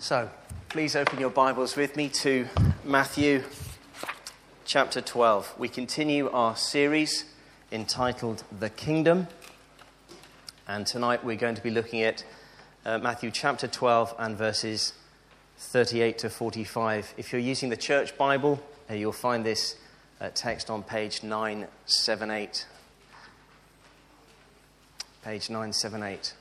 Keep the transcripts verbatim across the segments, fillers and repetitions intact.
So, please open your Bibles with me to Matthew chapter twelve. We continue our series entitled The Kingdom. And tonight we're going to be looking at uh, Matthew chapter twelve and verses thirty-eight to forty-five. If you're using the church Bible, uh, you'll find this uh, text on page nine seventy-eight. Page nine seventy-eight.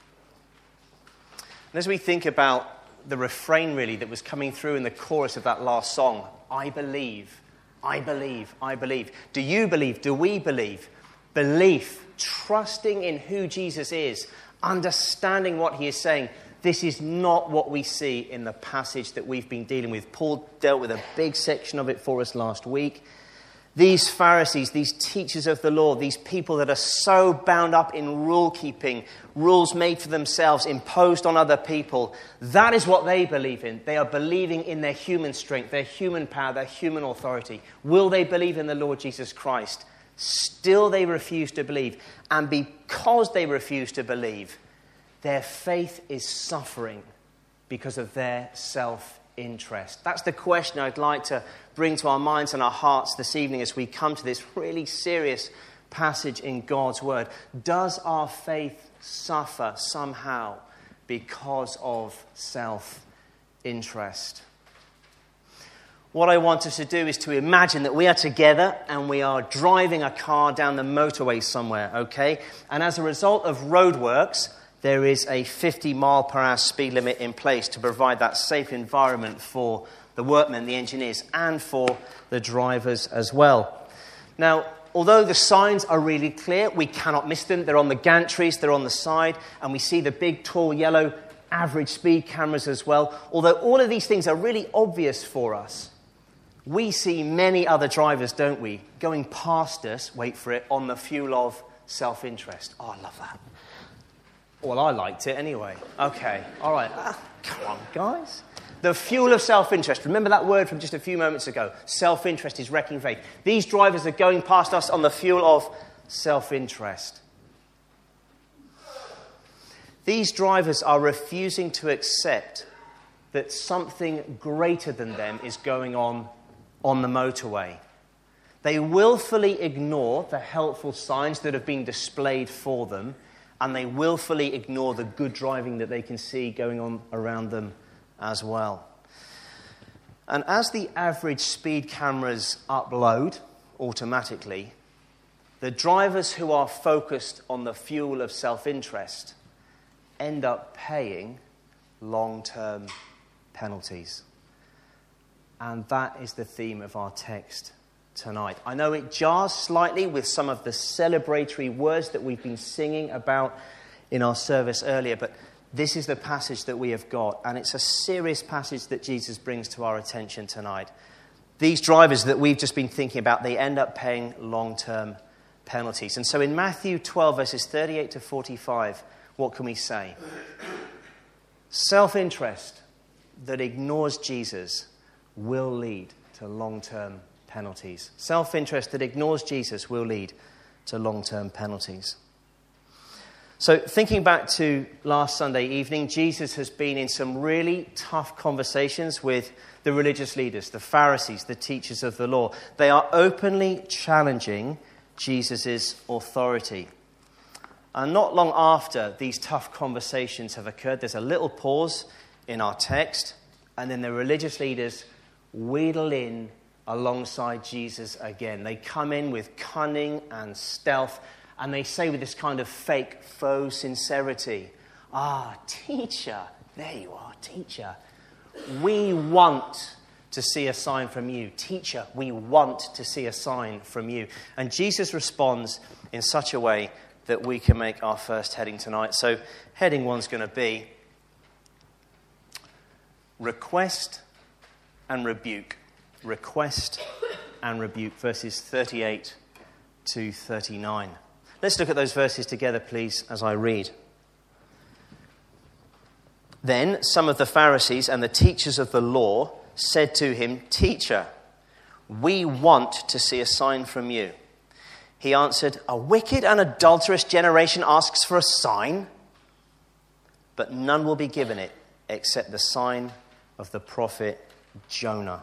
And as we think about the refrain, really, that was coming through in the chorus of that last song, I believe, I believe, I believe. Do you believe? Do we believe? Belief, trusting in who Jesus is, understanding what he is saying. This is not what we see in the passage that we've been dealing with. Paul dealt with a big section of it for us last week. These Pharisees, these teachers of the law, these people that are so bound up in rule-keeping, rules made for themselves, imposed on other people, that is what they believe in. They are believing in their human strength, their human power, their human authority. Will they believe in the Lord Jesus Christ? Still they refuse to believe. And because they refuse to believe, their faith is suffering because of their self-interest. That's the question I'd like to bring to our minds and our hearts this evening as we come to this really serious passage in God's Word. Does our faith suffer somehow because of self-interest? What I want us to do is to imagine that we are together and we are driving a car down the motorway somewhere, okay? And as a result of roadworks, there is a fifty mile per hour speed limit in place to provide that safe environment for the workmen, the engineers, and for the drivers as well. Now, although the signs are really clear, we cannot miss them. They're on the gantries, they're on the side, and we see the big, tall, yellow average speed cameras as well. Although all of these things are really obvious for us, we see many other drivers, don't we, going past us, wait for it, on the fuel of self-interest. Oh, I love that. Well, I liked it anyway. Okay, all right. Ah, come on, guys. The fuel of self-interest. Remember that word from just a few moments ago. Self-interest is wrecking faith. These drivers are going past us on the fuel of self-interest. These drivers are refusing to accept that something greater than them is going on on the motorway. They willfully ignore the helpful signs that have been displayed for them, and they willfully ignore the good driving that they can see going on around them as well. And as the average speed cameras upload automatically, the drivers who are focused on the fuel of self-interest end up paying long-term penalties. And that is the theme of our text tonight. I know it jars slightly with some of the celebratory words that we've been singing about in our service earlier, but this is the passage that we have got, and it's a serious passage that Jesus brings to our attention tonight. These drivers that we've just been thinking about, they end up paying long-term penalties. And so in Matthew twelve, verses thirty-eight to forty-five, what can we say? Self-interest that ignores Jesus will lead to long-term penalties. Self-interest that ignores Jesus will lead to long-term penalties. So thinking back to last Sunday evening, Jesus has been in some really tough conversations with the religious leaders, the Pharisees, the teachers of the law. They are openly challenging Jesus' authority. And not long after these tough conversations have occurred, there's a little pause in our text, and then the religious leaders wheedle in alongside Jesus again. They come in with cunning and stealth, and they say with this kind of fake faux sincerity, ah, teacher, there you are, teacher. We want to see a sign from you. Teacher, we want to see a sign from you. And Jesus responds in such a way that we can make our first heading tonight. So heading one's going to be request and rebuke. Request and rebuke, verses thirty-eight to thirty-nine. Let's look at those verses together, please, as I read. Then some of the Pharisees and the teachers of the law said to him, Teacher, we want to see a sign from you. He answered, A wicked and adulterous generation asks for a sign, but none will be given it except the sign of the prophet Jonah.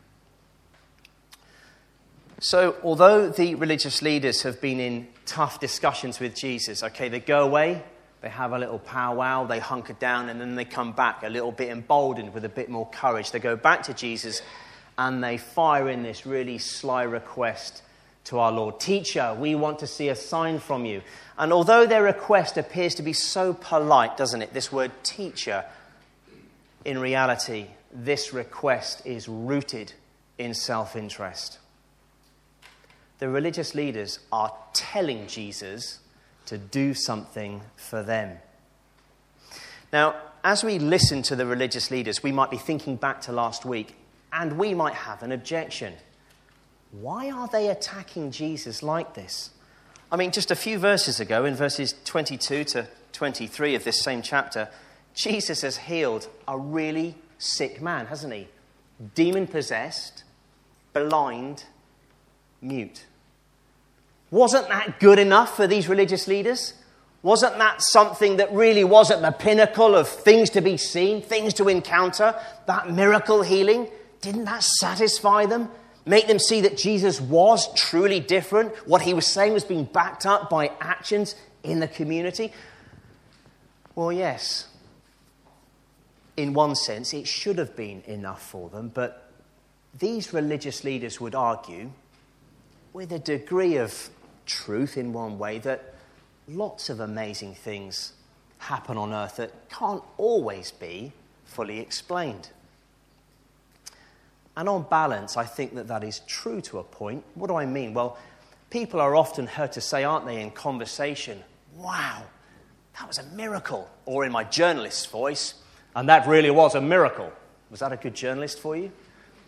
So, although the religious leaders have been in tough discussions with Jesus, okay, they go away, they have a little powwow, they hunker down, and then they come back a little bit emboldened with a bit more courage. They go back to Jesus and they fire in this really sly request to our Lord. Teacher, we want to see a sign from you. And although their request appears to be so polite, doesn't it? This word teacher, in reality, this request is rooted in self-interest. The religious leaders are telling Jesus to do something for them. Now, as we listen to the religious leaders, we might be thinking back to last week, and we might have an objection. Why are they attacking Jesus like this? I mean, just a few verses ago, in verses twenty-two to twenty-three of this same chapter, Jesus has healed a really sick man, hasn't he? Demon-possessed, blind, mute. Wasn't that good enough for these religious leaders? Wasn't that something that really was at the pinnacle of things to be seen, things to encounter? That miracle healing? Didn't that satisfy them? Make them see that Jesus was truly different? What he was saying was being backed up by actions in the community? Well, yes. In one sense, it should have been enough for them, but these religious leaders would argue, with a degree of truth in one way, that lots of amazing things happen on earth that can't always be fully explained. And on balance, I think that that is true to a point. What do I mean? Well, people are often heard to say, aren't they, in conversation, wow, that was a miracle. Or in my journalist's voice, and that really was a miracle. Was that a good journalist for you?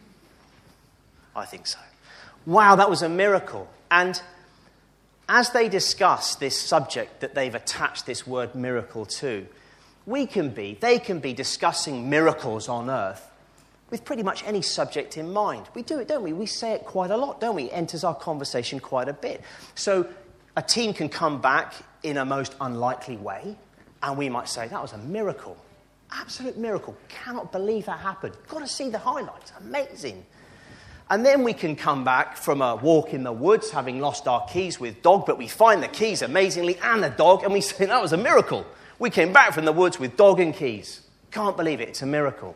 I think so. Wow, that was a miracle. And as they discuss this subject that they've attached this word miracle to, we can be, they can be discussing miracles on earth with pretty much any subject in mind. We do it, don't we? We say it quite a lot, don't we? It enters our conversation quite a bit. So a team can come back in a most unlikely way, and we might say, that was a miracle. Absolute miracle. Cannot believe that happened. Got to see the highlights. Amazing. And then we can come back from a walk in the woods, having lost our keys with dog, but we find the keys amazingly and the dog, and we say, that was a miracle. We came back from the woods with dog and keys. Can't believe it. It's a miracle.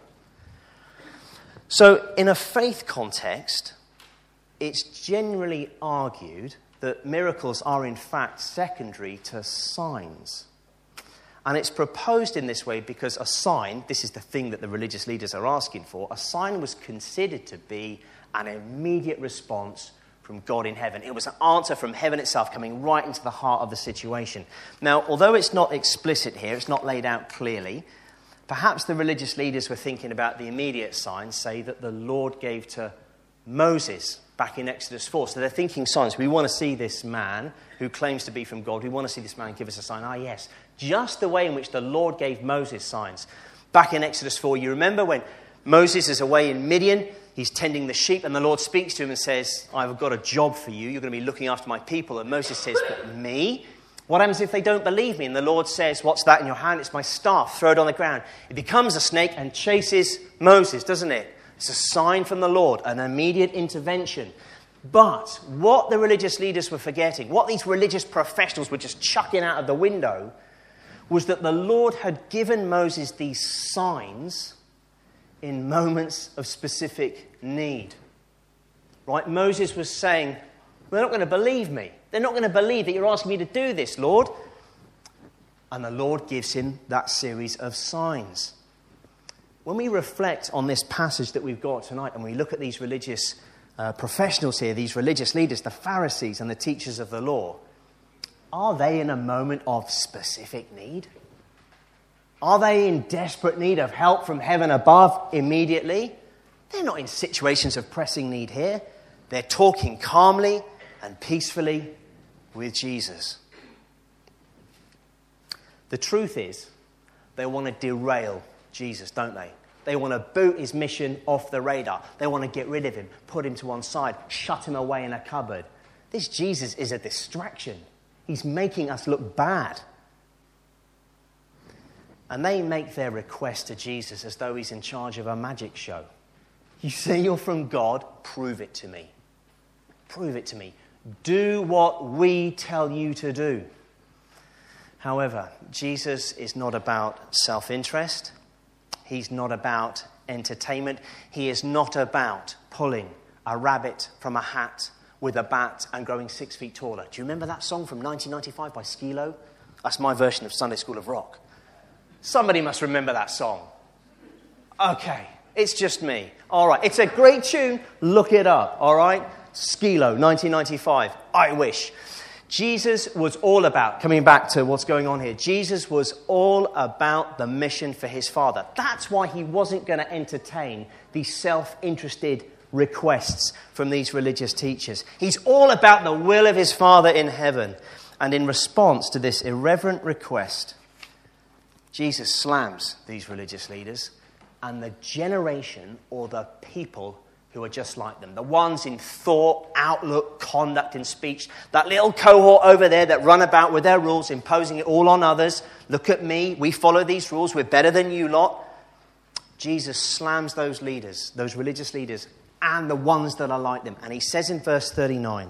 So in a faith context, it's generally argued that miracles are in fact secondary to signs. And it's proposed in this way because a sign, this is the thing that the religious leaders are asking for, a sign was considered to be an immediate response from God in heaven. It was an answer from heaven itself coming right into the heart of the situation. Now, although it's not explicit here, it's not laid out clearly, perhaps the religious leaders were thinking about the immediate signs, say, that the Lord gave to Moses back in Exodus four. So they're thinking signs. We want to see this man who claims to be from God. We want to see this man give us a sign. Ah, yes, just the way in which the Lord gave Moses signs. Back in Exodus four, you remember when Moses is away in Midian, he's tending the sheep, and the Lord speaks to him and says, I've got a job for you. You're going to be looking after my people. And Moses says, what, me? What happens if they don't believe me? And the Lord says, what's that in your hand? It's my staff. Throw it on the ground. It becomes a snake and chases Moses, doesn't it? It's a sign from the Lord, an immediate intervention. But what the religious leaders were forgetting, what these religious professionals were just chucking out of the window, was that the Lord had given Moses these signs in moments of specific need. Right? Moses was saying, they're not going to believe me. They're not going to believe that you're asking me to do this, Lord. And the Lord gives him that series of signs. When we reflect on this passage that we've got tonight, and we look at these religious uh, professionals here, these religious leaders, the Pharisees and the teachers of the law, are they in a moment of specific need? Are they in desperate need of help from heaven above immediately? They're not in situations of pressing need here. They're talking calmly and peacefully with Jesus. The truth is, they want to derail Jesus, don't they? They want to boot his mission off the radar. They want to get rid of him, put him to one side, shut him away in a cupboard. This Jesus is a distraction. He's making us look bad. And they make their request to Jesus as though he's in charge of a magic show. You say you're from God, prove it to me. Prove it to me. Do what we tell you to do. However, Jesus is not about self-interest. He's not about entertainment. He is not about pulling a rabbit from a hat with a bat and growing six feet taller. Do you remember that song from nineteen ninety-five by Skilo? That's my version of Sunday School of Rock. Somebody must remember that song. Okay, it's just me. All right, it's a great tune. Look it up, all right? Skilo, nineteen ninety-five. I wish. Jesus was all about, coming back to what's going on here, Jesus was all about the mission for his Father. That's why he wasn't going to entertain these self-interested requests from these religious teachers. He's all about the will of his Father in heaven. And in response to this irreverent request, Jesus slams these religious leaders and the generation or the people who are just like them. The ones in thought, outlook, conduct, and speech. That little cohort over there that run about with their rules, imposing it all on others. Look at me, we follow these rules, we're better than you lot. Jesus slams those leaders, those religious leaders, and the ones that are like them. And he says in verse thirty-nine,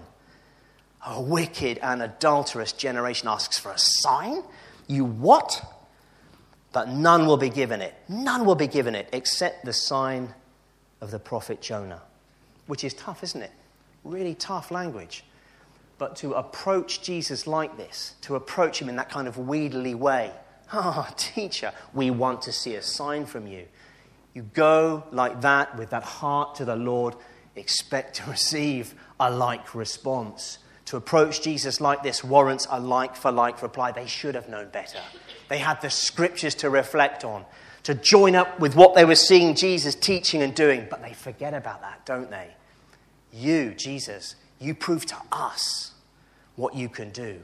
a wicked and adulterous generation asks for a sign? You what? But none will be given it. None will be given it except the sign of the prophet Jonah. Which is tough, isn't it? Really tough language. But to approach Jesus like this, to approach him in that kind of wheedly way. Ah, oh, teacher, we want to see a sign from you. You go like that with that heart to the Lord, expect to receive a like response. To approach Jesus like this warrants a like-for-like reply. They should have known better. They had the scriptures to reflect on, to join up with what they were seeing Jesus teaching and doing. But they forget about that, don't they? You, Jesus, you prove to us what you can do.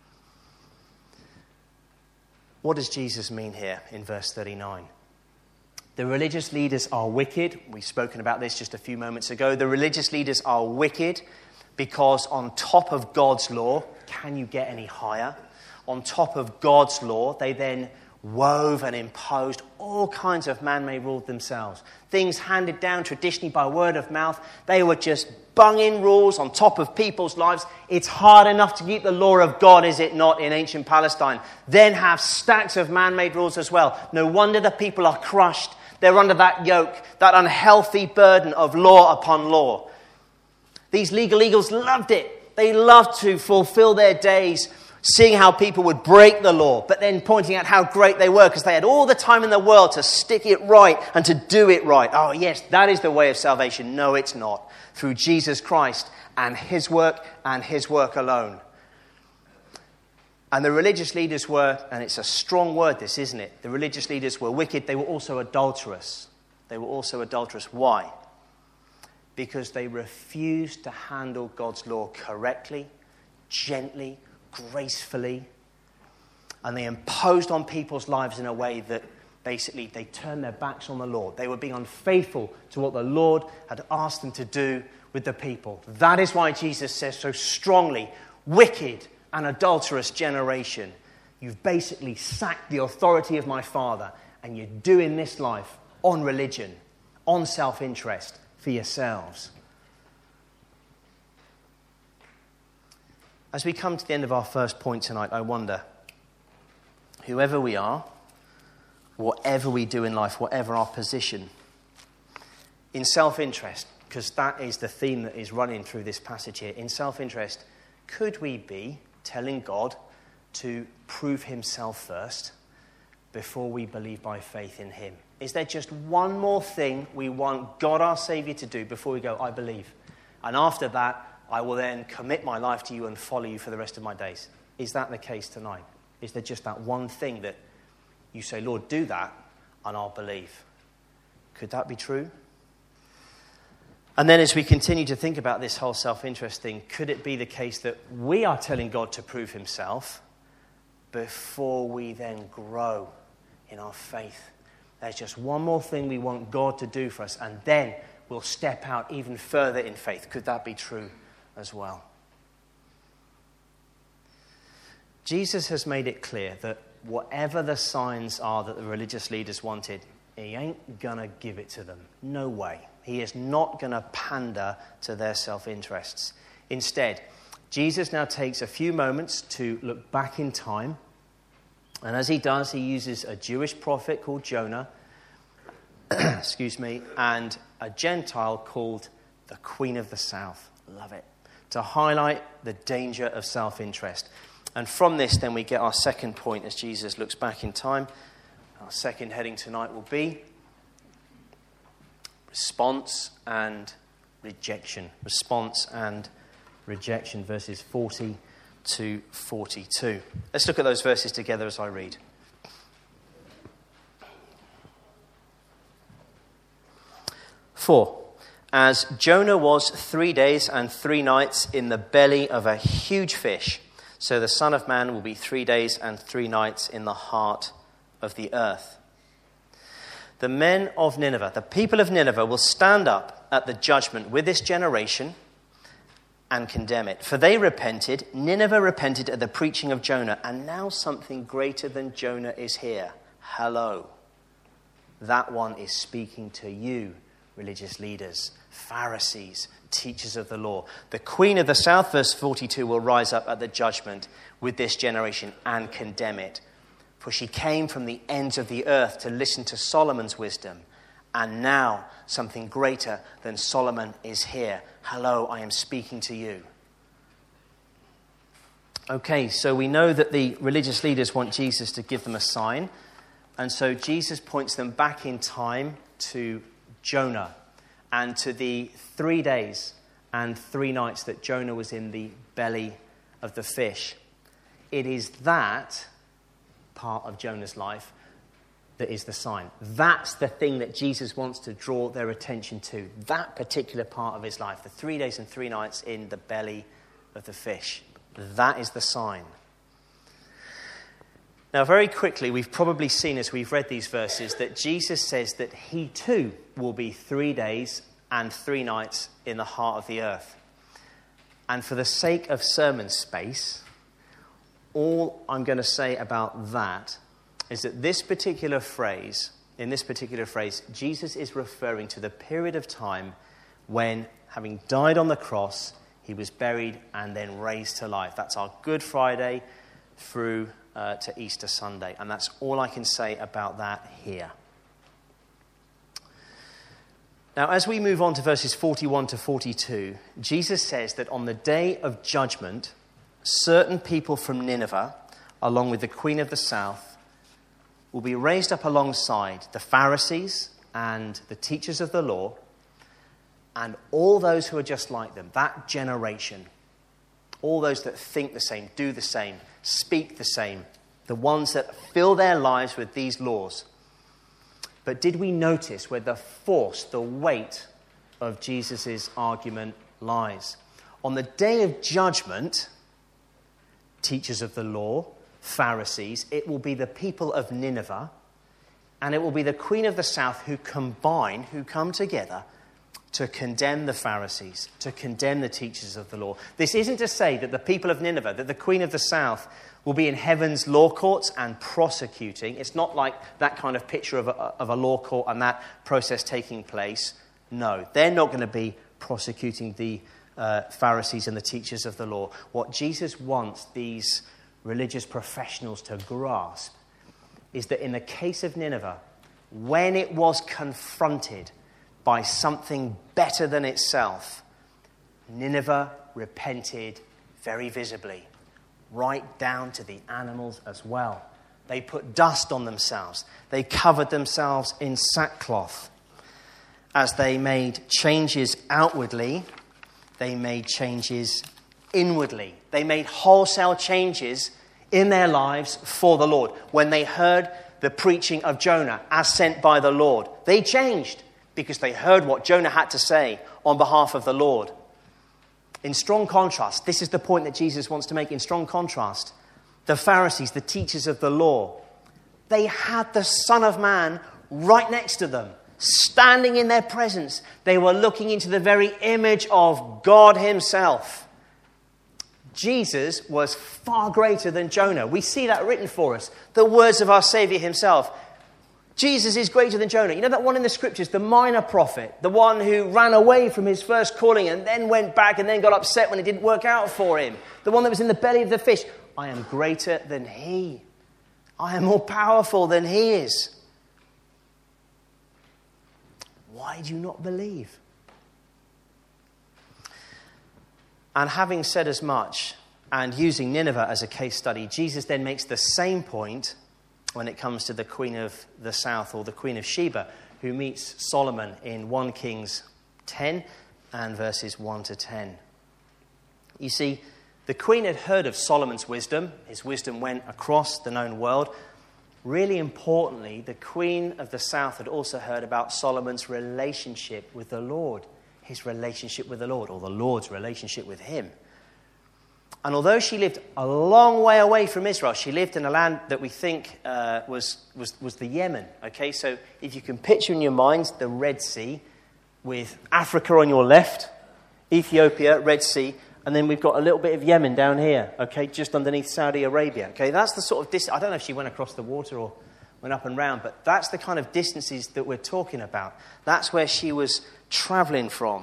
What does Jesus mean here in verse thirty-nine? The religious leaders are wicked. We've spoken about this just a few moments ago. The religious leaders are wicked because on top of God's law, can you get any higher? On top of God's law, they then wove and imposed all kinds of man-made rules themselves. Things handed down traditionally by word of mouth. They were just bung-in rules on top of people's lives. It's hard enough to keep the law of God, is it not, in ancient Palestine? Then have stacks of man-made rules as well. No wonder the people are crushed. They're under that yoke, that unhealthy burden of law upon law. These legal eagles loved it. They loved to fulfill their days seeing how people would break the law, but then pointing out how great they were because they had all the time in the world to stick it right and to do it right. Oh, yes, that is the way of salvation. No, it's not. Through Jesus Christ and his work and his work alone. And the religious leaders were, and it's a strong word this, isn't it? The religious leaders were wicked. They were also adulterous. They were also adulterous. Why? Because they refused to handle God's law correctly, gently, gracefully, and they imposed on people's lives in a way that basically they turned their backs on the Lord. They were being unfaithful to what the Lord had asked them to do with the people. That is why Jesus says so strongly, wicked and adulterous generation, you've basically sacked the authority of my Father, and you're doing this life on religion, on self-interest for yourselves. As we come to the end of our first point tonight, I wonder, whoever we are, whatever we do in life, whatever our position, in self-interest, because that is the theme that is running through this passage here, in self-interest, could we be telling God to prove himself first before we believe by faith in him? Is there just one more thing we want God our Saviour to do before we go, I believe? And after that, I will then commit my life to you and follow you for the rest of my days. Is that the case tonight? Is there just that one thing that you say, Lord, do that, and I'll believe? Could that be true? And then as we continue to think about this whole self-interest thing, could it be the case that we are telling God to prove himself before we then grow in our faith? There's just one more thing we want God to do for us, and then we'll step out even further in faith. Could that be true as well? Jesus has made it clear that whatever the signs are that the religious leaders wanted, he ain't going to give it to them. No way. He is not going to pander to their self-interests. Instead, Jesus now takes a few moments to look back in time. And as he does, he uses a Jewish prophet called Jonah, excuse me, and a Gentile called the Queen of the South. Love it. To highlight the danger of self-interest. And from this, then, we get our second point as Jesus looks back in time. Our second heading tonight will be response and rejection. Response and rejection, verses forty to forty-two. Let's look at those verses together as I read. Four. As Jonah was three days and three nights in the belly of a huge fish, so the Son of Man will be three days and three nights in the heart of the earth. The men of Nineveh, the people of Nineveh, will stand up at the judgment with this generation and condemn it. For they repented, Nineveh repented at the preaching of Jonah, and now something greater than Jonah is here. Hello. That one is speaking to you, religious leaders, Pharisees, teachers of the law. The Queen of the South, verse forty-two, will rise up at the judgment with this generation and condemn it. For she came from the ends of the earth to listen to Solomon's wisdom. And now something greater than Solomon is here. Hello, I am speaking to you. Okay, so we know that the religious leaders want Jesus to give them a sign. And so Jesus points them back in time to Jonah and to the three days and three nights that Jonah was in the belly of the fish. It is that part of Jonah's life that is the sign. That's the thing that Jesus wants to draw their attention to. That particular part of his life, the three days and three nights in the belly of the fish. That is the sign. Now, very quickly, we've probably seen as we've read these verses that Jesus says that he too will be three days and three nights in the heart of the earth. And for the sake of sermon space, all I'm going to say about that is that this particular phrase, in this particular phrase, Jesus is referring to the period of time when, having died on the cross, he was buried and then raised to life. That's our Good Friday through uh, to Easter Sunday. And that's all I can say about that here. Now, as we move on to verses forty-one to forty-two, Jesus says that on the day of judgment, certain people from Nineveh, along with the Queen of the South, will be raised up alongside the Pharisees and the teachers of the law and all those who are just like them, that generation, all those that think the same, do the same, speak the same, the ones that fill their lives with these laws. But did we notice where the force, the weight of Jesus' argument lies? On the day of judgment, teachers of the law, Pharisees, it will be the people of Nineveh, and it will be the Queen of the South who combine, who come together to condemn the Pharisees, to condemn the teachers of the law. This isn't to say that the people of Nineveh, that the Queen of the South will be in heaven's law courts and prosecuting. It's not like that kind of picture of a, of a law court and that process taking place. No, they're not going to be prosecuting the uh, Pharisees and the teachers of the law. What Jesus wants these religious professionals to grasp is that in the case of Nineveh, when it was confronted by something better than itself, Nineveh repented very visibly, right down to the animals as well. They put dust on themselves. They covered themselves in sackcloth. As they made changes outwardly, they made changes inwardly. They made wholesale changes in their lives for the Lord. When they heard the preaching of Jonah as sent by the Lord, they changed because they heard what Jonah had to say on behalf of the Lord. In strong contrast, this is the point that Jesus wants to make. In strong contrast, the Pharisees, the teachers of the law, they had the Son of Man right next to them, standing in their presence. They were looking into the very image of God himself. Jesus was far greater than Jonah. We see that written for us. The words of our Saviour himself. Jesus is greater than Jonah. You know that one in the scriptures, the minor prophet, the one who ran away from his first calling and then went back and then got upset when it didn't work out for him. The one that was in the belly of the fish. I am greater than he. I am more powerful than he is. Why do you not believe? And having said as much, and using Nineveh as a case study, Jesus then makes the same point when it comes to the Queen of the South, or the Queen of Sheba, who meets Solomon in First Kings ten and verses one to ten. You see, the Queen had heard of Solomon's wisdom. His wisdom went across the known world. Really importantly, the Queen of the South had also heard about Solomon's relationship with the Lord. His relationship with the Lord, or the Lord's relationship with him. And although she lived a long way away from Israel, she lived in a land that we think uh, was, was, was the Yemen. Okay, so if you can picture in your mind the Red Sea, with Africa on your left, Ethiopia, Red Sea, and then we've got a little bit of Yemen down here, okay, just underneath Saudi Arabia. Okay, that's the sort of distance. I don't know if she went across the water or went up and round, but that's the kind of distances that we're talking about. That's where she was traveling from.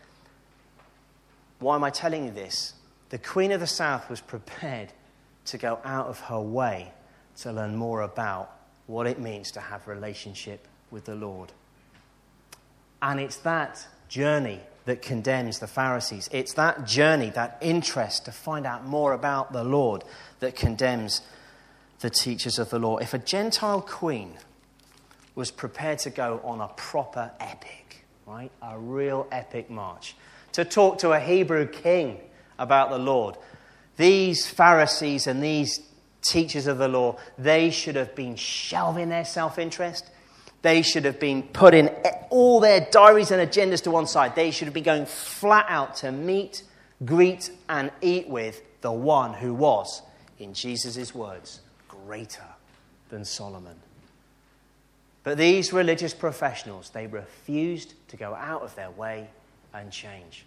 Why am I telling you this? The Queen of the South was prepared to go out of her way to learn more about what it means to have a relationship with the Lord. And it's that journey that condemns the Pharisees. It's that journey, that interest to find out more about the Lord that condemns the teachers of the law. If a Gentile queen was prepared to go on a proper epic, right, a real epic march, to talk to a Hebrew king about the Lord, these Pharisees and these teachers of the law, they should have been shelving their self-interest. They should have been putting all their diaries and agendas to one side. They should have been going flat out to meet, greet, and eat with the one who was, in Jesus' words, greater than Solomon. But these religious professionals, they refused to go out of their way and change.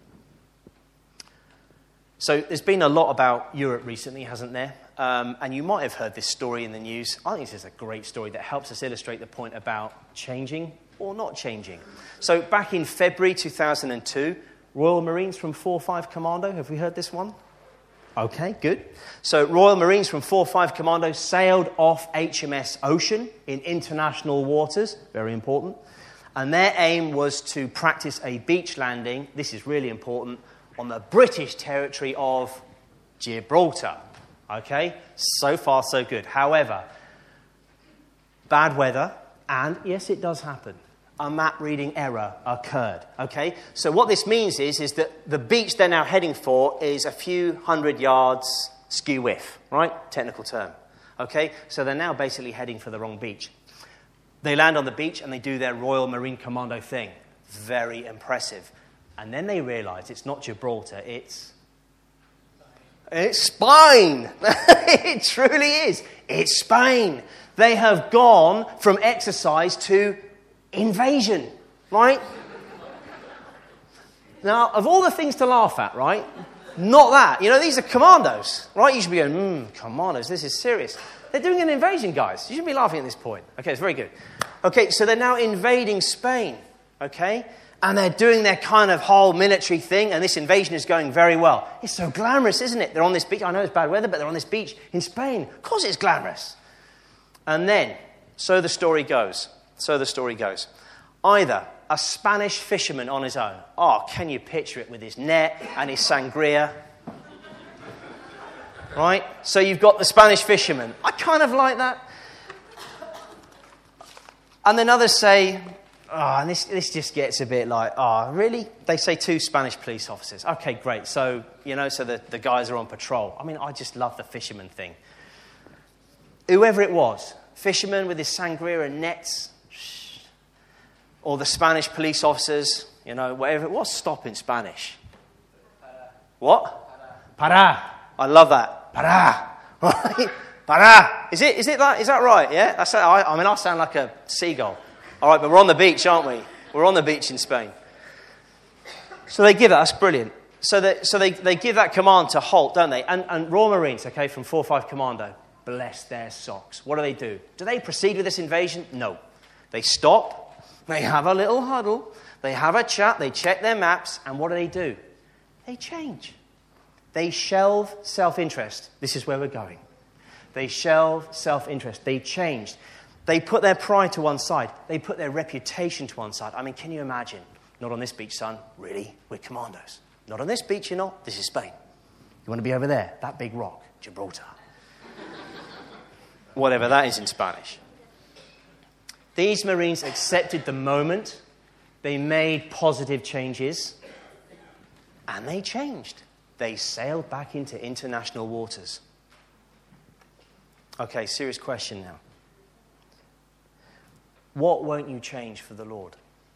So there's been a lot about Europe recently, hasn't there? Um, and you might have heard this story in the news. I think this is a great story that helps us illustrate the point about changing or not changing. So back in February two thousand two, Royal Marines from four five Commando, have we heard this one? Okay, good. So Royal Marines from four five Commando sailed off H M S Ocean in international waters, very important. And their aim was to practice a beach landing, this is really important, on the British territory of Gibraltar. Okay, so far so good. However, bad weather, and yes, it does happen, a map reading error occurred. Okay, so what this means is, is that the beach they're now heading for is a few hundred yards skew whiff, right? Technical term. Okay, so they're now basically heading for the wrong beach. They land on the beach and they do their Royal Marine Commando thing. Very impressive. And then they realise it's not Gibraltar, it's... It's Spain. It truly is. It's Spain. They have gone from exercise to invasion, right? Now, of all the things to laugh at, right? Not that. You know, these are commandos, right? You should be going, hmm, commandos, this is serious. They're doing an invasion, guys. You shouldn't be laughing at this point. Okay, it's very good. Okay, so they're now invading Spain, okay? And they're doing their kind of whole military thing, and this invasion is going very well. It's so glamorous, isn't it? They're on this beach. I know it's bad weather, but they're on this beach in Spain. Of course it's glamorous. And then, so the story goes. So the story goes. Either a Spanish fisherman on his own. Oh, can you picture it with his net and his sangria? Right? So you've got the Spanish fisherman. I kind of like that. And then others say... Oh, and this this just gets a bit like, oh, really? They say two Spanish police officers. Okay, great. So, you know, so the, the guys are on patrol. I mean, I just love the fisherman thing. Whoever it was, fisherman with his sangria and nets, or the Spanish police officers, you know, whatever it was, stop in Spanish. Para. What? Para. Para. I love that. Para. Right? Para. Is it, is it that? Is that right? Yeah? That's, I, I mean, I sound like a seagull. All right, but we're on the beach, aren't we? We're on the beach in Spain. So they give it us, brilliant. So, that, so they, they give that command to halt, don't they? And, and Royal Marines, okay, from four five Commando, bless their socks. What do they do? Do they proceed with this invasion? No. They stop, they have a little huddle, they have a chat, they check their maps, and what do they do? They change. They shelve self-interest. This is where we're going. They shelve self-interest. They changed. They put their pride to one side. They put their reputation to one side. I mean, can you imagine? Not on this beach, son. Really? We're commandos. Not on this beach, you're not. This is Spain. You want to be over there? That big rock, Gibraltar. Whatever that is in Spanish. These Marines accepted the moment. They made positive changes. And they changed. They sailed back into international waters. Okay, serious question now. What won't you change for the Lord?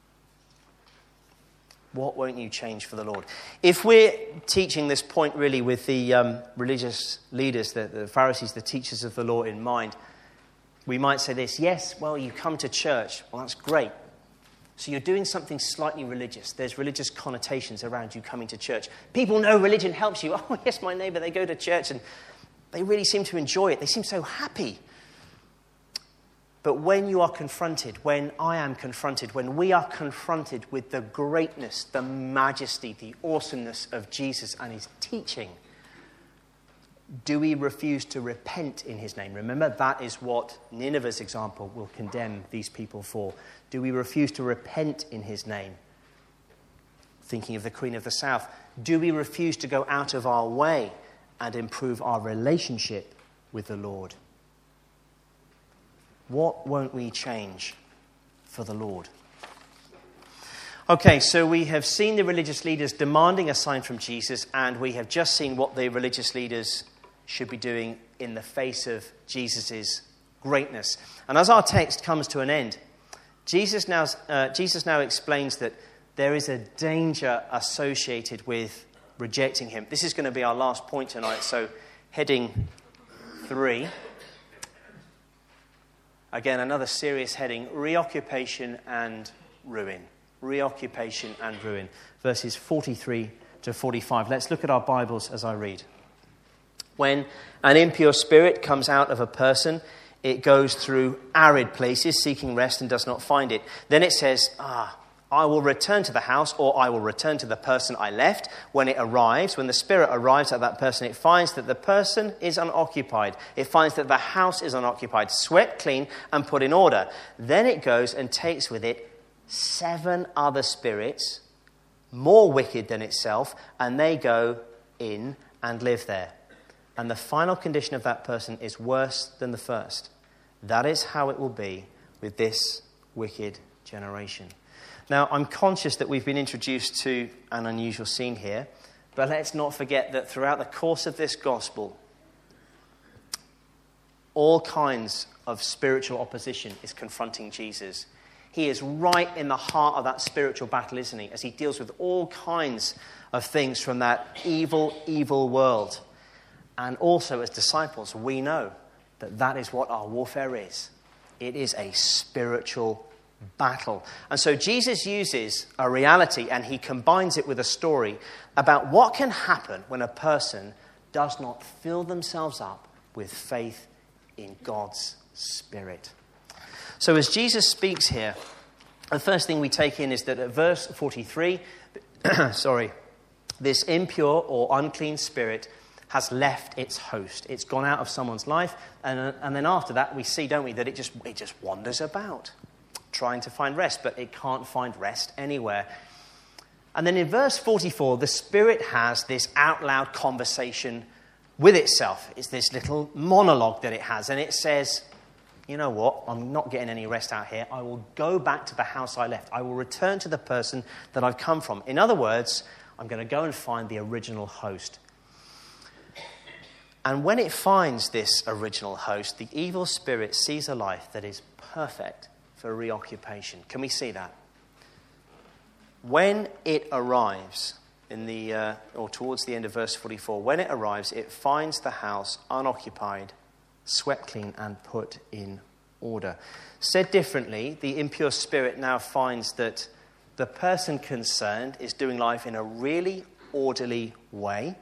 What won't you change for the Lord? If we're teaching this point really with the um, religious leaders, the, the Pharisees, the teachers of the law in mind, we might say this: yes, well, you come to church. Well, that's great. So you're doing something slightly religious. There's religious connotations around you coming to church. People know religion helps you. Oh, yes, my neighbour, they go to church and they really seem to enjoy it. They seem so happy. But when you are confronted, when I am confronted, when we are confronted with the greatness, the majesty, the awesomeness of Jesus and his teaching, do we refuse to repent in his name? Remember, that is what Nineveh's example will condemn these people for. Do we refuse to repent in his name? Thinking of the Queen of the South. Do we refuse to go out of our way and improve our relationship with the Lord? What won't we change for the Lord? Okay, so we have seen the religious leaders demanding a sign from Jesus, and we have just seen what the religious leaders should be doing in the face of Jesus' greatness. And as our text comes to an end, Jesus now, uh, Jesus now explains that there is a danger associated with rejecting him. This is going to be our last point tonight, so heading three. Again, another serious heading, reoccupation and ruin. Reoccupation and ruin. Verses forty-three to forty-five. Let's look at our Bibles as I read. When an impure spirit comes out of a person, it goes through arid places, seeking rest and does not find it. Then it says, ah, I will return to the house, or I will return to the person I left. When it arrives, when the spirit arrives at that person, it finds that the person is unoccupied. It finds that the house is unoccupied, swept clean and put in order. Then it goes and takes with it seven other spirits, more wicked than itself, and they go in and live there. And the final condition of that person is worse than the first. That is how it will be with this wicked generation. Now, I'm conscious that we've been introduced to an unusual scene here, but let's not forget that throughout the course of this gospel, all kinds of spiritual opposition is confronting Jesus. He is right in the heart of that spiritual battle, isn't he? As he deals with all kinds of things from that evil, evil world. And also as disciples, we know that that is what our warfare is. It is a spiritual battle. And so Jesus uses a reality and he combines it with a story about what can happen when a person does not fill themselves up with faith in God's Spirit. So as Jesus speaks here, the first thing we take in is that at verse forty-three, sorry, this impure or unclean spirit has left its host. It's gone out of someone's life, and, and then after that we see, don't we, that it just it just wanders about, trying to find rest, but it can't find rest anywhere. And then in verse forty-four, the spirit has this out loud conversation with itself. It's this little monologue that it has, and it says, you know what, I'm not getting any rest out here. I will go back to the house I left. I will return to the person that I've come from. In other words, I'm going to go and find the original host. And when it finds this original host, the evil spirit sees a life that is perfect for reoccupation. Can we see that? When it arrives in the uh, or towards the end of verse forty-four, when it arrives, it finds the house unoccupied, swept clean and put in order. Said differently, the impure spirit now finds that the person concerned is doing life in a really orderly way.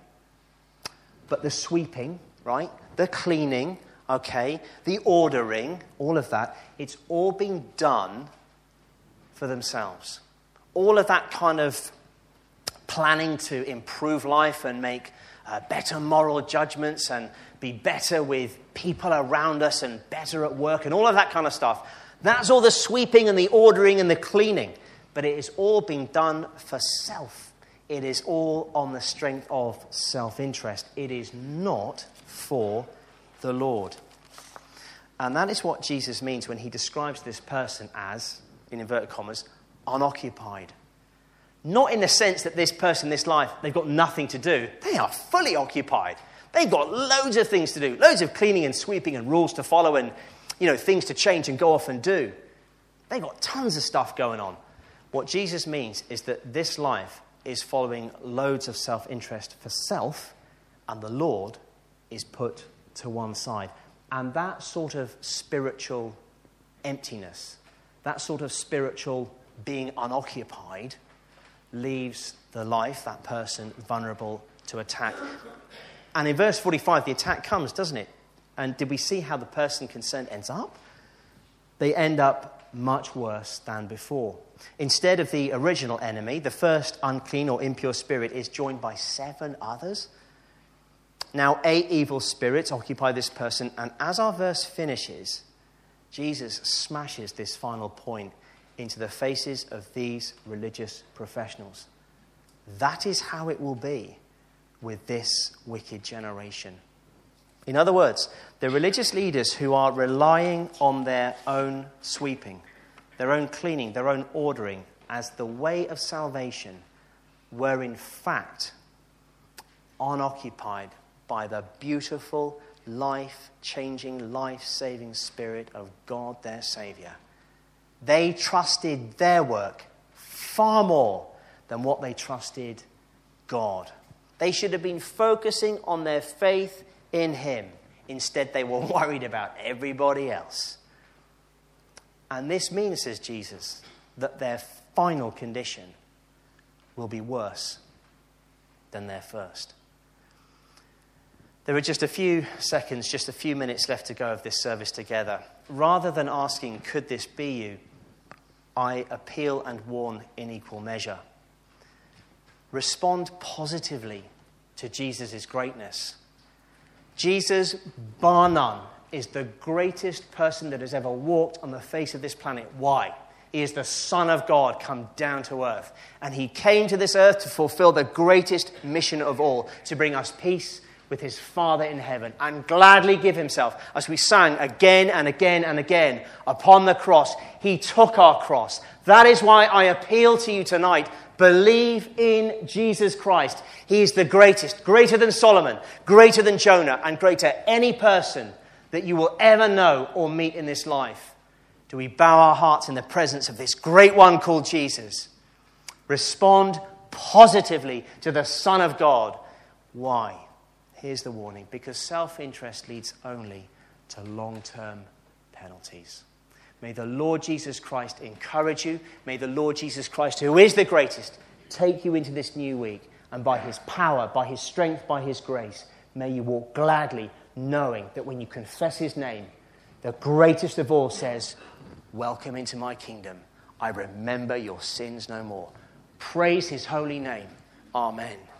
But the sweeping, right, the cleaning, okay, the ordering, all of that, it's all being done for themselves. All of that kind of planning to improve life and make uh, better moral judgments and be better with people around us and better at work and all of that kind of stuff. That's all the sweeping and the ordering and the cleaning. But it is all being done for self. It is all on the strength of self-interest. It is not for the Lord. And that is what Jesus means when he describes this person as, in inverted commas, unoccupied. Not in the sense that this person, this life, they've got nothing to do. They are fully occupied. They've got loads of things to do, loads of cleaning and sweeping and rules to follow and, you know, things to change and go off and do. They've got tons of stuff going on. What Jesus means is that this life is following loads of self-interest for self, and the Lord is put to one side. And that sort of spiritual emptiness, that sort of spiritual being unoccupied, leaves the life, that person, vulnerable to attack. And in verse forty-five, the attack comes, doesn't it? And did we see how the person concerned ends up? They end up much worse than before. Instead of the original enemy, the first unclean or impure spirit is joined by seven others. Now, eight evil spirits occupy this person, and as our verse finishes, Jesus smashes this final point into the faces of these religious professionals. That is how it will be with this wicked generation. In other words, the religious leaders who are relying on their own sweeping, their own cleaning, their own ordering as the way of salvation were in fact unoccupied by the beautiful, life-changing, life-saving Spirit of God, their Saviour. They trusted their work far more than what they trusted God. They should have been focusing on their faith in Him. Instead, they were worried about everybody else. And this means, says Jesus, that their final condition will be worse than their first. There are just a few seconds, just a few minutes left to go of this service together. Rather than asking, could this be you, I appeal and warn in equal measure. Respond positively to Jesus' greatness. Jesus, bar none, is the greatest person that has ever walked on the face of this planet. Why? He is the Son of God come down to earth. And he came to this earth to fulfill the greatest mission of all, to bring us peace with his Father in heaven, and gladly give himself, as we sang again and again and again, upon the cross. He took our cross. That is why I appeal to you tonight. Believe in Jesus Christ. He is the greatest, greater than Solomon, greater than Jonah, and greater any person that you will ever know or meet in this life. Do we bow our hearts in the presence of this great one called Jesus? Respond positively to the Son of God. Why? Here's the warning. Because self-interest leads only to long-term penalties. May the Lord Jesus Christ encourage you. May the Lord Jesus Christ, who is the greatest, take you into this new week. And by his power, by his strength, by his grace, may you walk gladly, knowing that when you confess his name, the greatest of all says, welcome into my kingdom. I remember your sins no more. Praise his holy name. Amen.